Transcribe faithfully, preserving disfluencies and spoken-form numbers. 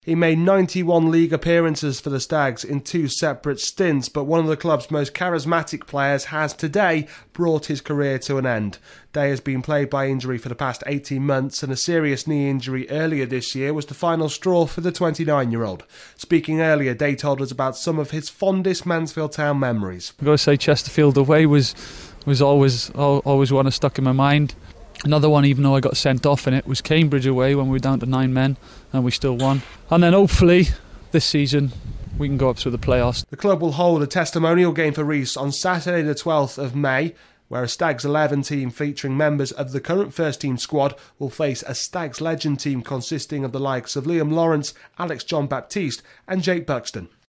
He made ninety-one league appearances for the Stags in two separate stints, but one of the club's most charismatic players has today brought his career to an end. Day has been plagued by injury for the past eighteen months, and a serious knee injury earlier this year was the final straw for the twenty-nine-year-old. Speaking earlier, Day told us about some of his fondest Mansfield Town memories. I've got to say Chesterfield away was was always always one that stuck in my mind. Another one, even though I got sent off in it, was Cambridge away when we were down to nine men and we still won. And then hopefully this season we can go up through the playoffs. The club will hold a testimonial game for Rees on Saturday the twelfth of May, where a Stags eleven team featuring members of the current first team squad will face a Stags legend team consisting of the likes of Liam Lawrence, Alex John Baptiste and Jake Buxton.